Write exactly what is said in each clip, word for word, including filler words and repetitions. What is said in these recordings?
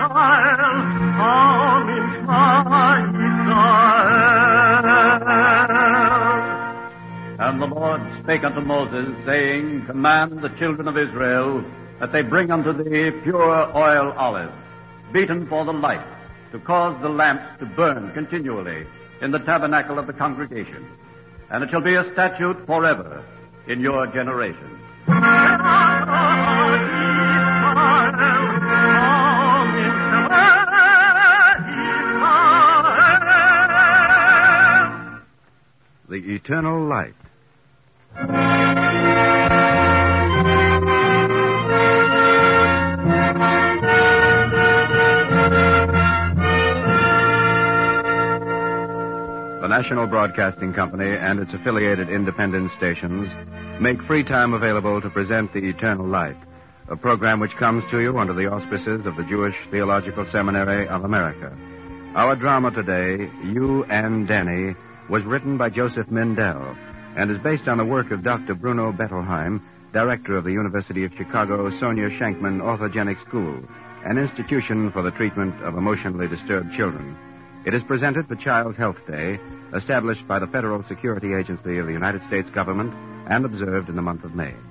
Israel, Am Israel. And the Lord spake unto Moses, saying, Command the children of Israel that they bring unto thee pure oil olive, beaten for the light, to cause the lamps to burn continually in the tabernacle of the congregation. And it shall be a statute forever in your generation. The Eternal Light. The National Broadcasting Company and its affiliated independent stations make free time available to present The Eternal Light, a program which comes to you under the auspices of the Jewish Theological Seminary of America. Our drama today, You and Danny, was written by Joseph Mindell and is based on the work of Doctor Bruno Bettelheim, director of the University of Chicago Sonia Shankman Orthogenic School, an institution for the treatment of emotionally disturbed children. It is presented for Child Health Day, established by the Federal Security Agency of the United States government and observed in the month of May.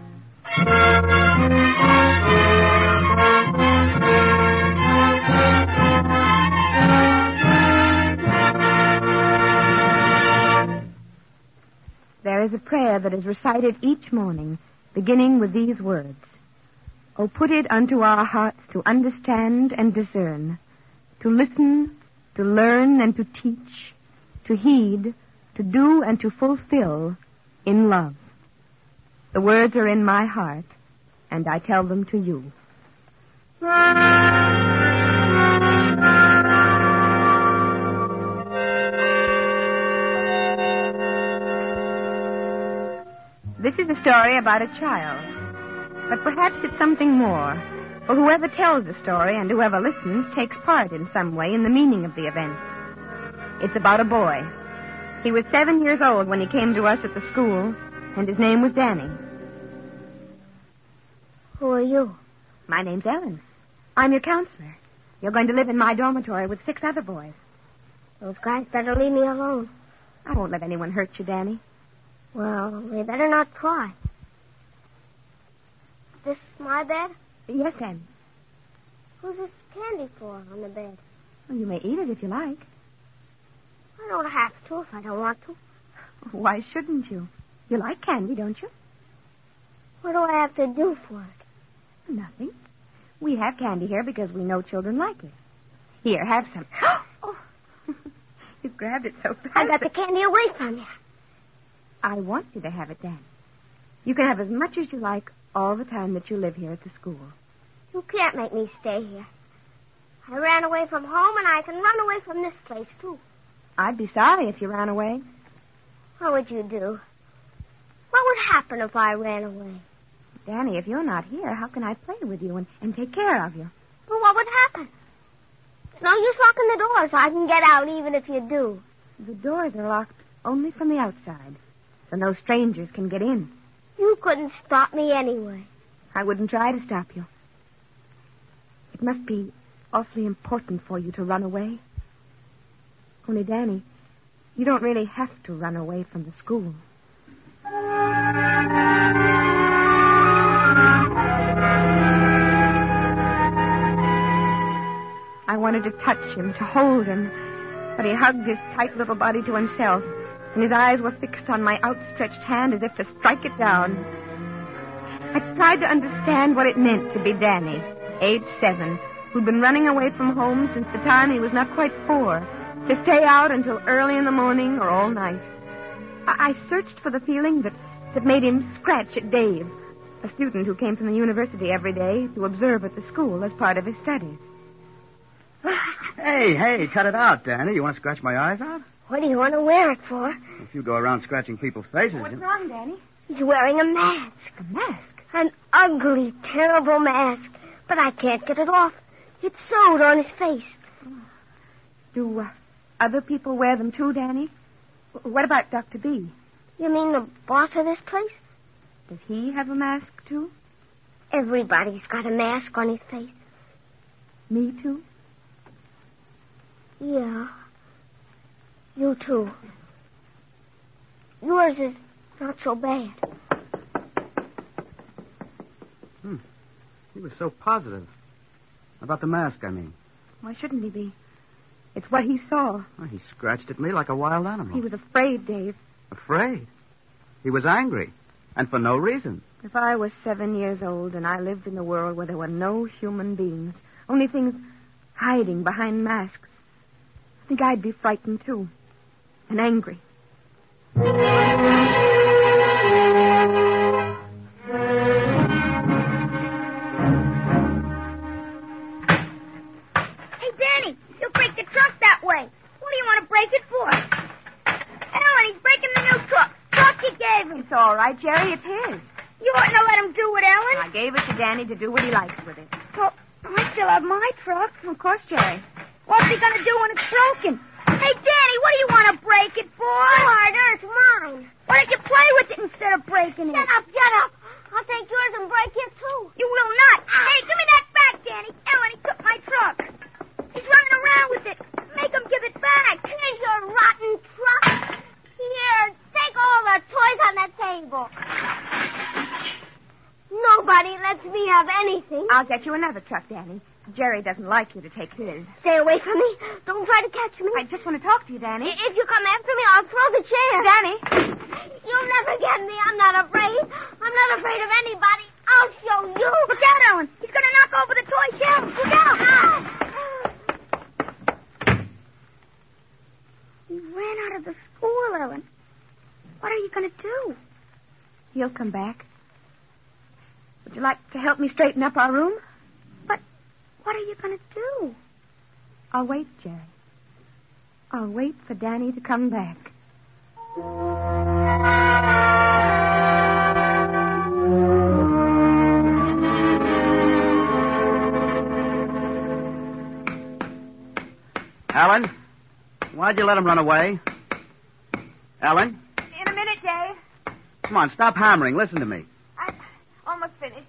There is a prayer that is recited each morning, beginning with these words. O put it unto our hearts to understand and discern, to listen, to learn and to teach, to heed, to do and to fulfill in love. The words are in my heart, and I tell them to you. This is a story about a child, but perhaps it's something more, for whoever tells the story and whoever listens takes part in some way in the meaning of the event. It's about a boy. He was seven years old when he came to us at the school, and his name was Danny. Who are you? My name's Ellen. I'm your counselor. You're going to live in my dormitory with six other boys. Those guys better leave me alone. I won't let anyone hurt you, Danny. Well, they better not try. This my bed? Yes, Danny. Who's this candy for on the bed? Well, you may eat it if you like. I don't have to if I don't want to. Why shouldn't you? You like candy, don't you? What do I have to do for it? Nothing. We have candy here because we know children like it. Here, have some. Oh, you grabbed it so fast. I got the candy away from you. I want you to have it, Dan. You can have as much as you like all the time that you live here at the school. You can't make me stay here. I ran away from home, and I can run away from this place, too. I'd be sorry if you ran away. What would you do? What would happen if I ran away? Danny, if you're not here, how can I play with you and, and take care of you? Well, what would happen? It's no use locking the door so I can get out even if you do. The doors are locked only from the outside, so no strangers can get in. You couldn't stop me anyway. I wouldn't try to stop you. It must be awfully important for you to run away. Only, Danny, you don't really have to run away from the school. I wanted to touch him, to hold him, but he hugged his tight little body to himself, and his eyes were fixed on my outstretched hand as if to strike it down. I tried to understand what it meant to be Danny, age seven, who'd been running away from home since the time he was not quite four, to stay out until early in the morning or all night. I, I searched for the feeling that, that made him scratch at Dave, a student who came from the university every day to observe at the school as part of his studies. Hey, hey, cut it out, Danny. You want to scratch my eyes out? What do you want to wear it for? If you go around scratching people's faces... What's you... wrong, Danny? He's wearing a mask. A mask? An ugly, terrible mask. But I can't get it off. It's sewed on his face. Do uh, other people wear them too, Danny? What about Doctor B? You mean the boss of this place? Does he have a mask, too? Everybody's got a mask on his face. Me too? Yeah. You too. Yours is not so bad. Hmm. He was so positive. About the mask, I mean. Why shouldn't he be? It's what he saw. Well, he scratched at me like a wild animal. He was afraid, Dave. Afraid? He was angry. And for no reason. If I was seven years old and I lived in a world where there were no human beings, only things hiding behind masks, I think I'd be frightened, too. And angry. It's all right, Jerry. It's his. You oughtn't to let him do it, Ellen. I gave it to Danny to do what he likes with it. Well, I still have my truck. Of course, Jerry. What's he going to do when it's broken? Hey, Danny, what do you want to break it for? Harder, it's mine. Why don't you play with it instead of breaking it? Shut up, shut up. I'll take yours and break it, too. You will not. Hey, give me that back, Danny. Ellen, he took my truck. He's running around with it. Make him give it back. Here's your rotten truck. Here, take all the toys on the table. Nobody lets me have anything. I'll get you another truck, Danny. Jerry doesn't like you to take his. Stay away from me. Don't try to catch me. I just want to talk to you, Danny. If you come after me, I'll throw the chair. Danny. You'll never get me. I'm not afraid. I'm not afraid of anybody. I'll show you. Look out, Ellen. He's going to knock over the toy shelf. Look out. He ran out of the school, Ellen. What are you going to do? He'll come back. Would you like to help me straighten up our room? But what are you going to do? I'll wait, Jerry. I'll wait for Danny to come back. Ellen? Why'd you let him run away? Ellen? In a minute, Dave. Come on, stop hammering. Listen to me. I'm almost finished.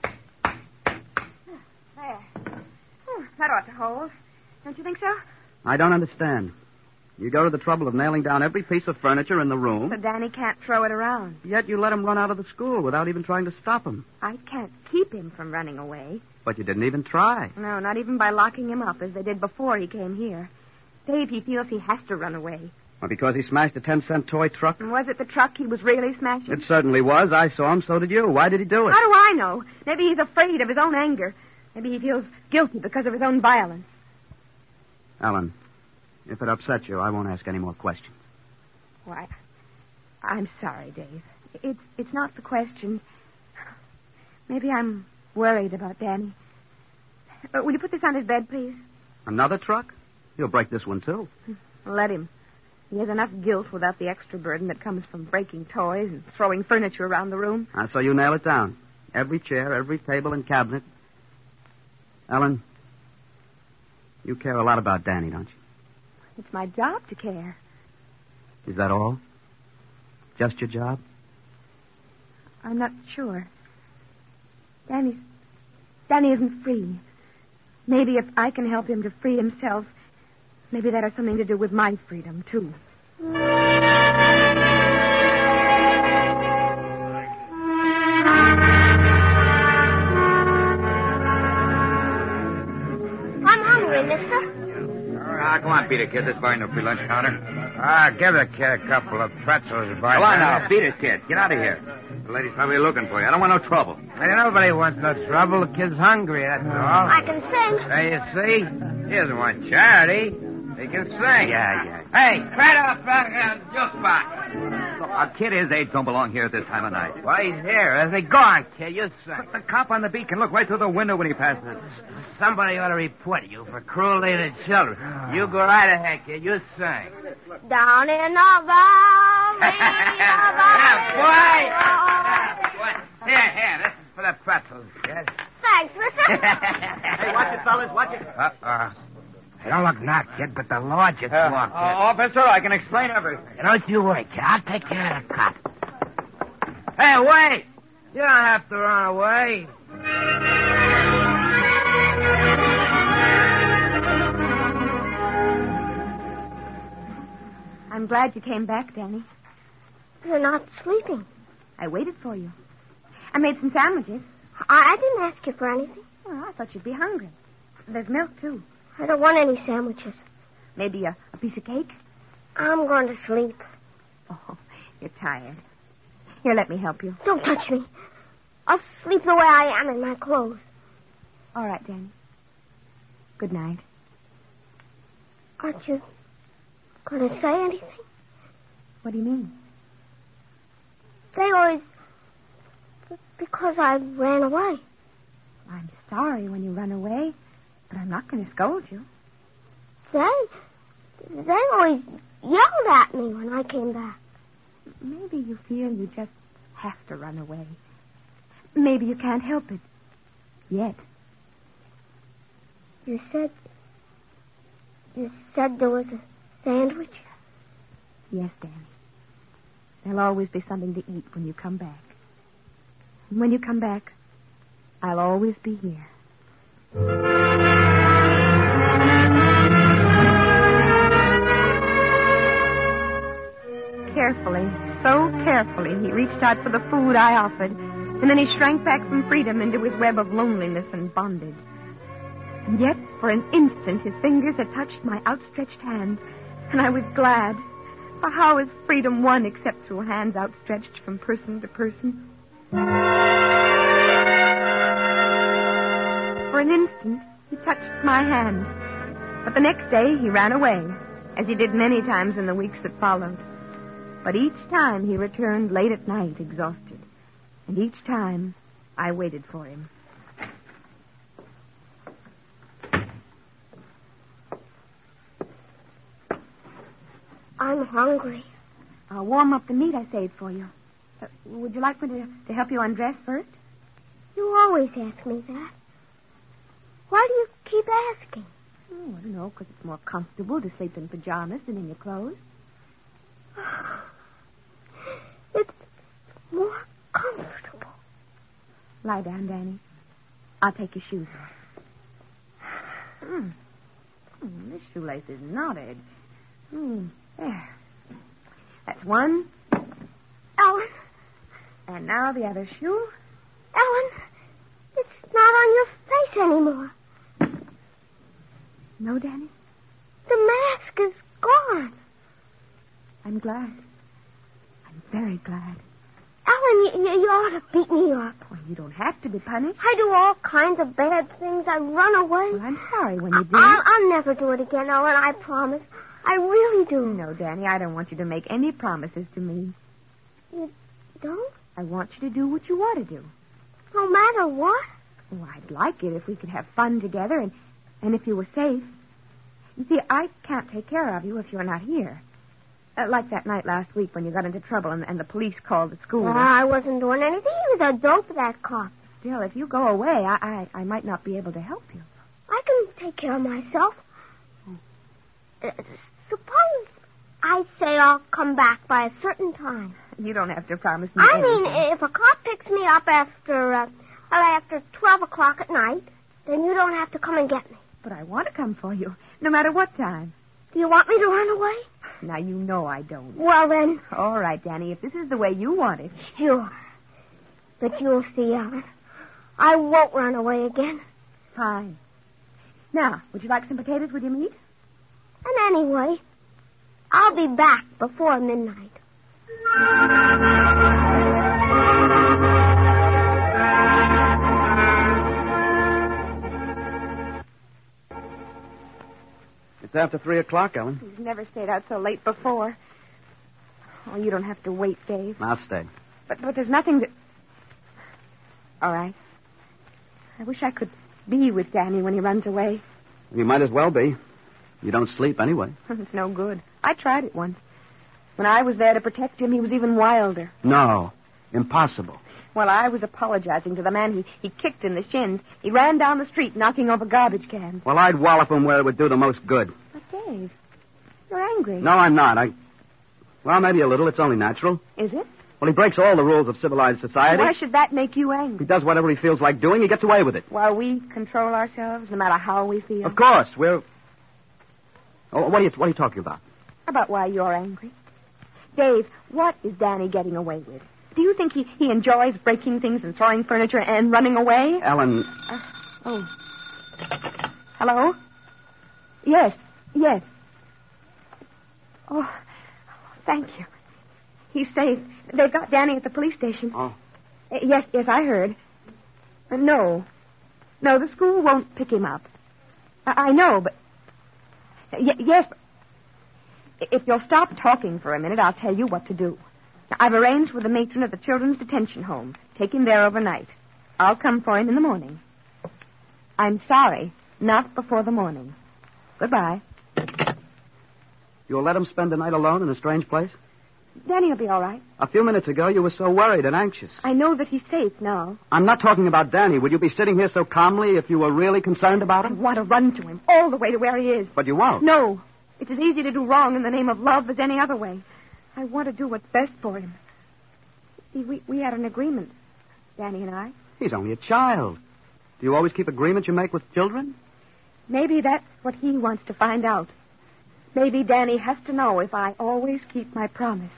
There. Whew, that ought to hold. Don't you think so? I don't understand. You go to the trouble of nailing down every piece of furniture in the room, So Danny can't throw it around. yet you let him run out of the school without even trying to stop him. I can't keep him from running away. But you didn't even try. No, not even by locking him up as they did before he came here. Dave, he feels he has to run away. Well, because he smashed a ten-cent toy truck? And was it the truck he was really smashing? It certainly was. I saw him. So did you. Why did he do it? How do I know? Maybe he's afraid of his own anger. Maybe he feels guilty because of his own violence. Ellen, if it upsets you, I won't ask any more questions. Why, I'm sorry, Dave. It's it's not the question. Maybe I'm worried about Danny. Uh, will you put this on his bed, please? Another truck? He'll break this one, too. Let him. He has enough guilt without the extra burden that comes from breaking toys and throwing furniture around the room. Ah, so you nail it down. Every chair, every table and cabinet. Ellen, you care a lot about Danny, don't you? It's my job to care. Is that all? Just your job? I'm not sure. Danny's... Danny isn't free. Maybe if I can help him to free himself, maybe that has something to do with my freedom, too. I'm hungry, mister. Ah, come on, beat it, kid. This bar ain't no free lunch counter. Ah, give the kid a couple of pretzels, boy. Come on now, beat it, kid. Get out of here. The lady's probably looking for you. I don't want no trouble. Hey, nobody wants no trouble. The kid's hungry, that's all. I can sing. There you see. He doesn't want charity. He can sing. Yeah, yeah. Hey, right off back on the jukebox. Look, a kid his age don't belong here at this time of night. Why, he's here. I say, go on, kid. You sing. But the cop on the beat can look right through the window when he passes. Somebody ought to report you for cruelty to children. You go right ahead, kid. You sing. Down in the valley. Yeah, boy. Here, here. This is for the pretzels, kid. Thanks, mister. Hey, watch it, fellas. Watch it. Uh-uh. Hey, don't look knocked, kid, but the law just Uh, walked in. officer, I can explain everything. Don't you worry, kid. I'll take care of the cop. Hey, wait! You don't have to run away. glad you came back, Danny. You're not sleeping. I waited for you. I made some sandwiches. I, I didn't ask you for anything. Well, I thought you'd be hungry. There's milk, too. I don't want any sandwiches. Maybe a, a piece of cake? I'm going to sleep. Oh, you're tired. Here, let me help you. Don't touch me. I'll sleep the way I am in my clothes. All right, Danny. Good night. Aren't you going to say anything? What do you mean? They always... Because I ran away. I'm sorry when you run away, but I'm not going to scold you. They... They always yelled at me when I came back. Maybe you feel you just have to run away. Maybe you can't help it. Yet. You said... You said there was a sandwich? Yes, Danny. There'll always be something to eat when you come back. And when you come back, I'll always be here. Carefully, so carefully, he reached out for the food I offered, and then he shrank back from freedom into his web of loneliness and bondage. And yet, for an instant, his fingers had touched my outstretched hand, and I was glad. For how is freedom won except through hands outstretched from person to person? For an instant, he touched my hand. But the next day, he ran away, as he did many times in the weeks that followed. But each time, he returned late at night, exhausted. And each time, I waited for him. I'm hungry. I'll warm up the meat I saved for you. Uh, would you like me to, to help you undress first? You always ask me that. Why do you keep asking? Oh, I don't know, because it's more comfortable to sleep in pajamas than in your clothes. It's more comfortable. Lie down, Danny. I'll take your shoes off. Mm. Mm, this shoelace is knotted. Mm, there. That's one. Ellen. And now the other shoe. Ellen, it's not on your face anymore. No, Danny? The mask is gone. I'm glad. I'm very glad. Ellen, you, you, you ought to beat me up. Well, you don't have to be punished. I do all kinds of bad things. I run away. Well, I'm sorry when you do. I'll, I'll never do it again, Ellen, I promise. I really do. No, Danny, I don't want you to make any promises to me. You don't? I want you to do what you want to do. No matter what? Oh, I'd like it if we could have fun together and, and if you were safe. You see, I can't take care of you if you're not here. Uh, like that night last week when you got into trouble and, and the police called the school. Well, I wasn't doing anything. He was a dope, that cop. Still, if you go away, I, I, I might not be able to help you. I can take care of myself. Uh, suppose I say I'll come back by a certain time. You don't have to promise me I anything. mean, if a cop picks me up after, uh, after twelve o'clock at night, then you don't have to come and get me. But I want to come for you, no matter what time. Do you want me to run away? Now, you know I don't. Well, then... All right, Danny, if this is the way you want it. Sure. But you'll see, Ellen. I won't run away again. Fine. Now, would you like some potatoes with your meat? And anyway, I'll be back before midnight. It's after three o'clock, Ellen. He's never stayed out so late before. Oh, you don't have to wait, Dave. I'll stay. But but there's nothing that... All right. I wish I could be with Danny when he runs away. You might as well be. You don't sleep anyway. It's no good. I tried it once. When I was there to protect him, he was even wilder. No. Impossible. While I was apologizing to the man he, he kicked in the shins, he ran down the street knocking over garbage cans. Well, I'd wallop him where it would do the most good. But, Dave, you're angry. No, I'm not. I... Well, maybe a little. It's only natural. Is it? Well, he breaks all the rules of civilized society. Why should that make you He angry? does whatever he feels like doing. He gets away with it. While we control ourselves, no matter how we feel? Of course. We're... Oh, what are you, what are you talking about? about why you're angry. Dave, what is Danny getting away with? Do you think he, he enjoys breaking things and throwing furniture and running away? Ellen. Uh, oh. Hello? Yes, yes. Oh, thank you. He's safe. They've got Danny at the police station. Oh. Uh, yes, yes, I heard. Uh, no. No, the school won't pick him up. I, I know, but... Uh, y- yes, but... If you'll stop talking for a minute, I'll tell you what to do. Now, I've arranged with the matron of the children's detention home. Take him there overnight. I'll come for him in the morning. I'm sorry, not before the morning. Goodbye. You'll let him spend the night alone in a strange place? Danny will be all right. A few minutes ago, you were so worried and anxious. I know that he's safe now. I'm not talking about Danny. Would you be sitting here so calmly if you were really concerned about I him? want to run to him all the way to where he is. But you won't. No. It's as easy to do wrong in the name of love as any other way. I want to do what's best for him. See, we, we had an agreement, Danny and I. He's only a child. Do you always keep agreements you make with children? Maybe that's what he wants to find out. Maybe Danny has to know if I always keep my promise.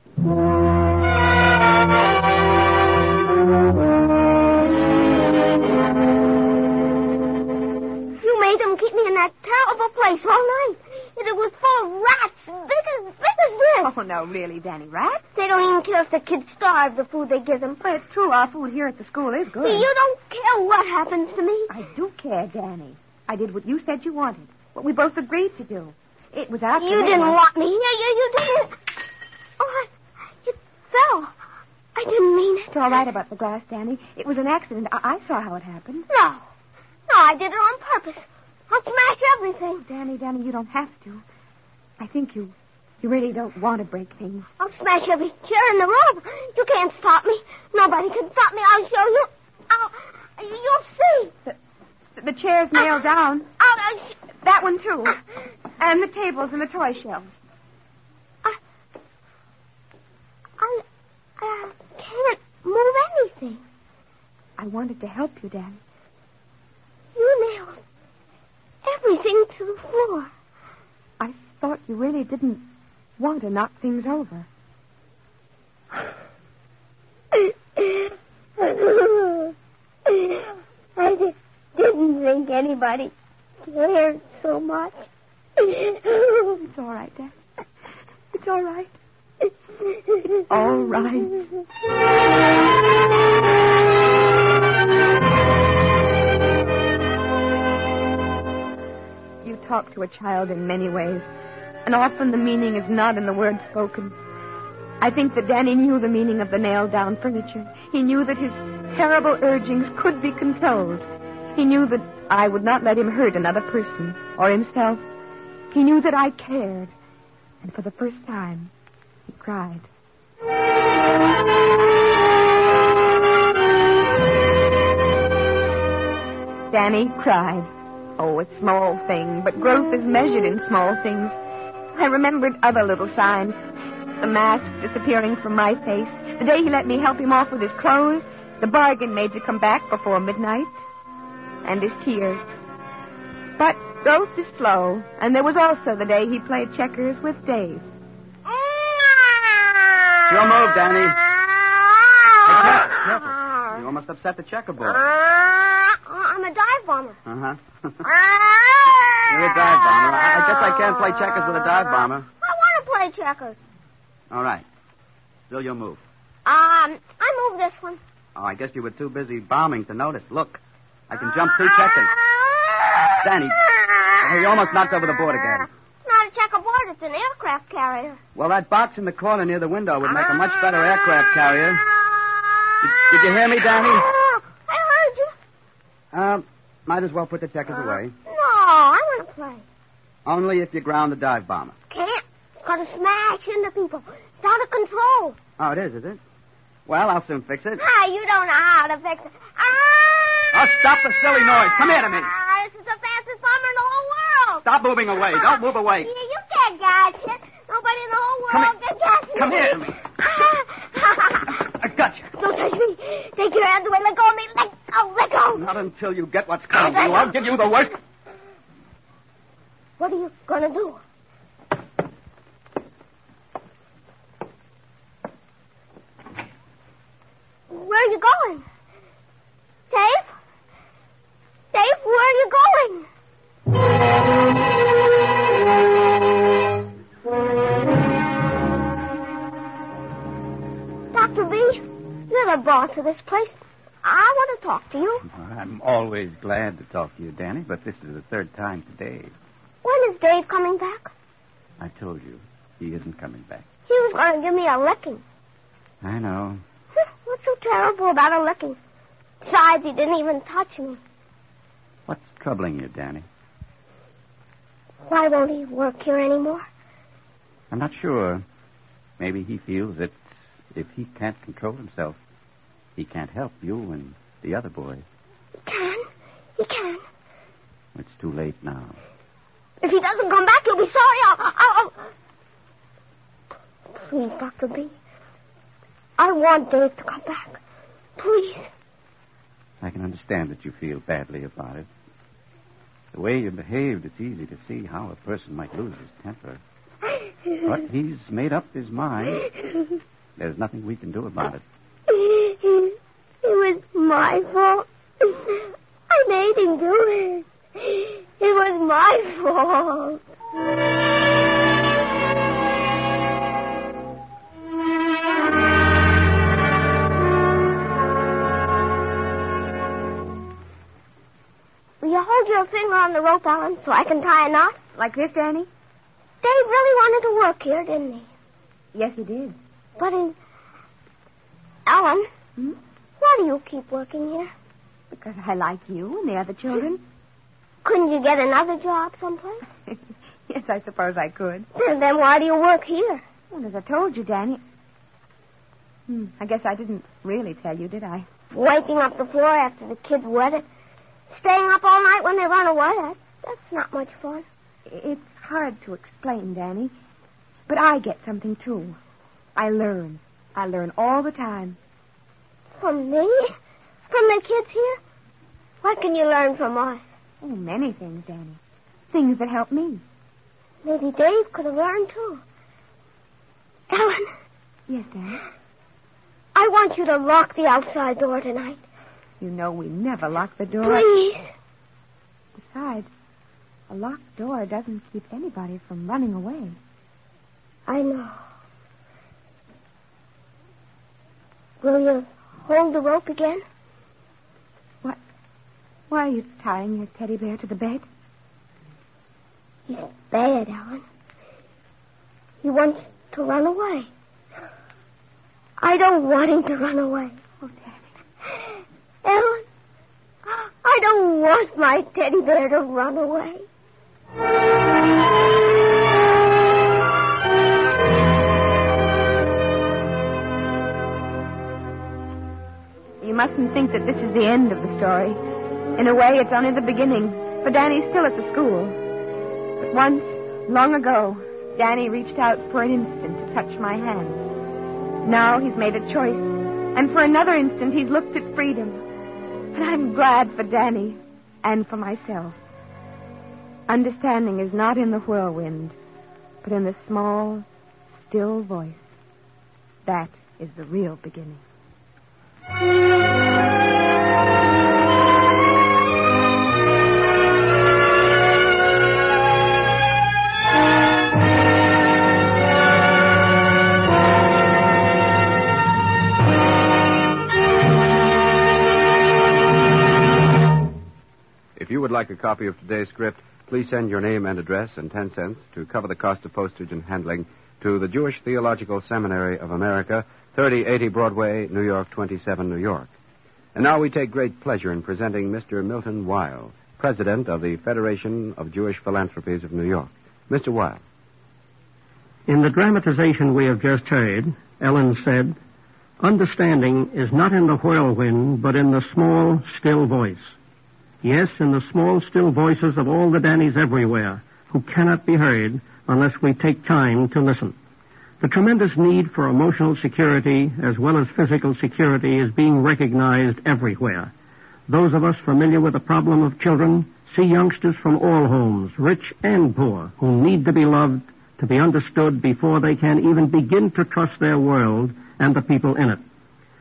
You made them keep me in that terrible place all night. It was full of rats, big as, big as this. Oh, no, really, Danny, rats? They don't even care if the kids starve the food they give them. Well, it's true. Our food here at the school is good. You don't care what happens to me. I do care, Danny. I did what you said you wanted. What we both agreed to do. It was after You didn't was... want me. You, you, you didn't. Oh, I, it fell. I didn't mean it. It's all right about the glass, Danny. It was an accident. I, I saw how it happened. No. No, I did it on purpose. I'll smash everything. Danny, Danny, you don't have to. I think you you really don't want to break things. I'll smash every chair in the room. You can't stop me. Nobody can stop me. I'll show you. I'll, you'll see. The, the chair's nailed uh, down. I'll, I'll, that one, too. Uh, and the tables and the toy shelves. I, I, I can't move anything. I wanted to help you, Danny. You nailed everything to the floor. I thought you really didn't want to knock things over. I just didn't think anybody cared so much. It's all right, Dad. It's all right. It's all right. You talk to a child in many ways, and often the meaning is not in the words spoken. I think that Danny knew the meaning of the nailed-down furniture. He knew that his terrible urgings could be controlled. He knew that I would not let him hurt another person or himself. He knew that I cared, and for the first time, he cried. Danny cried. Oh, a small thing, but growth is measured in small things. I remembered other little signs. The mask disappearing from my face, the day he let me help him off with his clothes, the bargain made to come back before midnight, and his tears. But growth is slow, and there was also the day he played checkers with Dave. Your move, Danny. Hey, careful, careful. You almost upset the checkerboard. I'm a dive bomber. Uh-huh. You're a dive bomber. I, I guess I can't play checkers with a dive bomber. I want to play checkers. All right. Still your move. Um, I move this one. Oh, I guess you were too busy bombing to notice. Look, I can jump two checkers. Danny, oh, you almost knocked over the board again. It's not a checkerboard, it's an aircraft carrier. Well, that box in the corner near the window would make a much better aircraft carrier. Did, did you hear me, Danny? I heard you. Uh, might as well put the checkers away. No, I want to play. Only if you ground the dive bomber. Can't. It's going to smash into people. It's out of control. Oh, it is, is it? Well, I'll soon fix it. Ah, you don't know how to fix it. Ah! Oh, stop the silly noise. Come here to me. Ah, this is the fastest bomber in the whole world. Stop moving away. Don't move away. Yeah, you can't catch it. Nobody in the whole world can catch it. Come here to me. I got you. Don't touch me. Take your hands away. Let go of me. Let go. Let go. Not until you get what's coming to you. I'll give you the worst. What are you going to do? Where are you going? Dave? Dave, where are you going? Doctor B, you're the boss of this place. I want to talk to you. I'm always glad to talk to you, Danny, but this is the third time today. When is Dave coming back? I told you, he isn't coming back. He was going to give me a licking. I know. What's so terrible about a licking? Besides, he didn't even touch me. What's troubling you, Danny? Why won't he work here anymore? I'm not sure. Maybe he feels that if he can't control himself, he can't help you and the other boy. He can. He can. It's too late now. If he doesn't come back, you'll be sorry. I'll... I'll, I'll... Please, Doctor B. I want Dave to come back. Please. I can understand that you feel badly about it. The way you behaved, it's easy to see how a person might lose his temper. But he's made up his mind. There's nothing we can do about it. It was my fault. I made him do it. It was my fault. Will you hold your finger on the rope, Ellen, so I can tie a knot? Like this, Danny? Dave really wanted to work here, didn't he? Yes, he did. But in... Ellen, Hmm? why do you keep working here? Because I like you and the other children. Couldn't you get another job someplace? Yes, I suppose I could. Then why do you work here? Well, as I told you, Danny. Hmm, I guess I didn't really tell you, did I? Wiping up the floor after the kids wet it. Staying up all night when they run away. That, that's not much fun. It's hard to explain, Danny. But I get something, too. I learn. I learn all the time. From me? From the kids here? What can you learn from us? Oh, many things, Danny. Things that help me. Maybe Dave could have learned, too. Ellen. Yes, Danny? I want you to lock the outside door tonight. You know we never lock the door. Please. Besides, a locked door doesn't keep anybody from running away. I know. Will you hold the rope again? What? Why are you tying your teddy bear to the bed? He's bad, Ellen. He wants to run away. I don't want him to run away. Oh, Danny. Ellen, I don't want my teddy bear to run away. You mustn't think that this is the end of the story. In a way, it's only the beginning, for Danny's still at the school. But once, long ago, Danny reached out for an instant to touch my hand. Now he's made a choice, and for another instant he's looked at freedom. And I'm glad for Danny and for myself. Understanding is not in the whirlwind, but in the small, still voice. That is the real beginning. If you would like a copy of today's script, please send your name and address and ten cents to cover the cost of postage and handling to the Jewish Theological Seminary of America, thirty eighty Broadway, New York, twenty-seven, New York. And now we take great pleasure in presenting Mister Milton Weil, President of the Federation of Jewish Philanthropies of New York. Mister Weil. In the dramatization we have just heard, Ellen said, "Understanding is not in the whirlwind, but in the small, still voice." Yes, in the small, still voices of all the Dannies everywhere, who cannot be heard unless we take time to listen. The tremendous need for emotional security as well as physical security is being recognized everywhere. Those of us familiar with the problem of children see youngsters from all homes, rich and poor, who need to be loved, to be understood before they can even begin to trust their world and the people in it.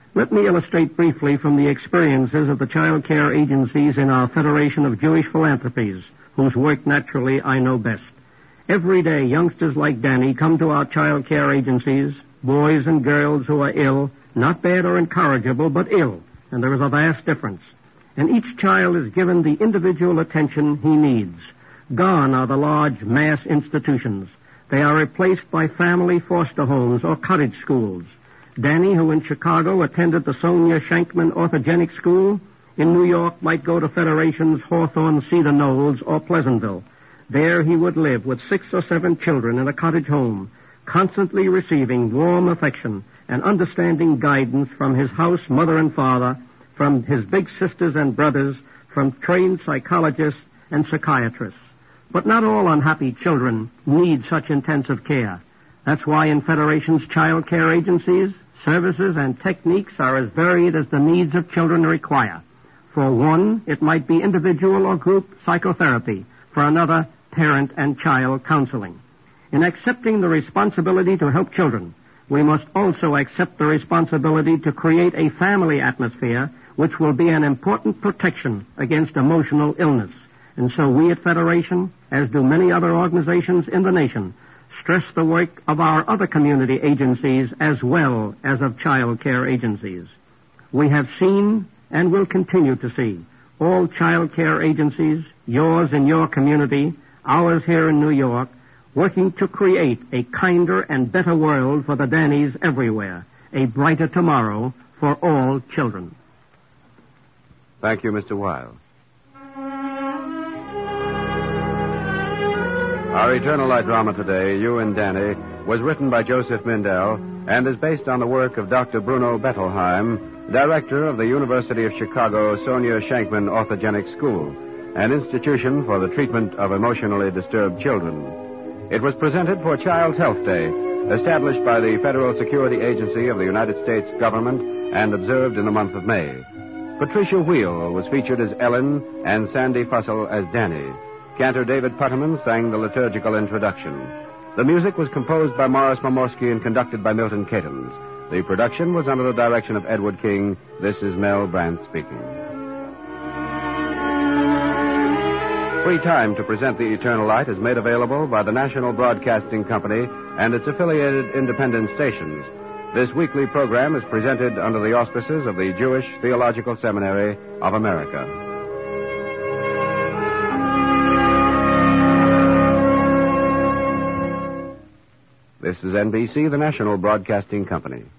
Let me illustrate briefly from the experiences of the child care agencies in our Federation of Jewish Philanthropies, whose work, naturally, I know best. Every day, youngsters like Danny come to our child care agencies, boys and girls who are ill, not bad or incorrigible, but ill, and there is a vast difference. And each child is given the individual attention he needs. Gone are the large mass institutions. They are replaced by family foster homes or cottage schools. Danny, who in Chicago attended the Sonia Shankman Orthogenic School, in New York might go to Federation's Hawthorne, Cedar Knolls, or Pleasantville. There he would live with six or seven children in a cottage home, constantly receiving warm affection and understanding guidance from his house mother and father, from his big sisters and brothers, from trained psychologists and psychiatrists. But not all unhappy children need such intensive care. That's why in Federation's child care agencies, services and techniques are as varied as the needs of children require. For one, it might be individual or group psychotherapy. For another, parent and child counseling. In accepting the responsibility to help children, we must also accept the responsibility to create a family atmosphere which will be an important protection against emotional illness. And so we at Federation, as do many other organizations in the nation, stress the work of our other community agencies as well as of child care agencies. We have seen and will continue to see all child care agencies, yours in your community, ours here in New York, working to create a kinder and better world for the Dannies everywhere, a brighter tomorrow for all children. Thank you, Mister Weil. Our Eternal Light drama today, You and Danny, was written by Joseph Mindell and is based on the work of Doctor Bruno Bettelheim, director of the University of Chicago Sonia Shankman Orthogenic School, an institution for the treatment of emotionally disturbed children. It was presented for Child's Health Day, established by the Federal Security Agency of the United States government and observed in the month of May. Patricia Wheel was featured as Ellen and Sandy Fussell as Danny. Cantor David Putterman sang the liturgical introduction. The music was composed by Morris Momorsky and conducted by Milton Catons. The production was under the direction of Edward King. This is Mel Brandt speaking. Free time to present the Eternal Light is made available by the National Broadcasting Company and its affiliated independent stations. This weekly program is presented under the auspices of the Jewish Theological Seminary of America. This is N B C, the National Broadcasting Company.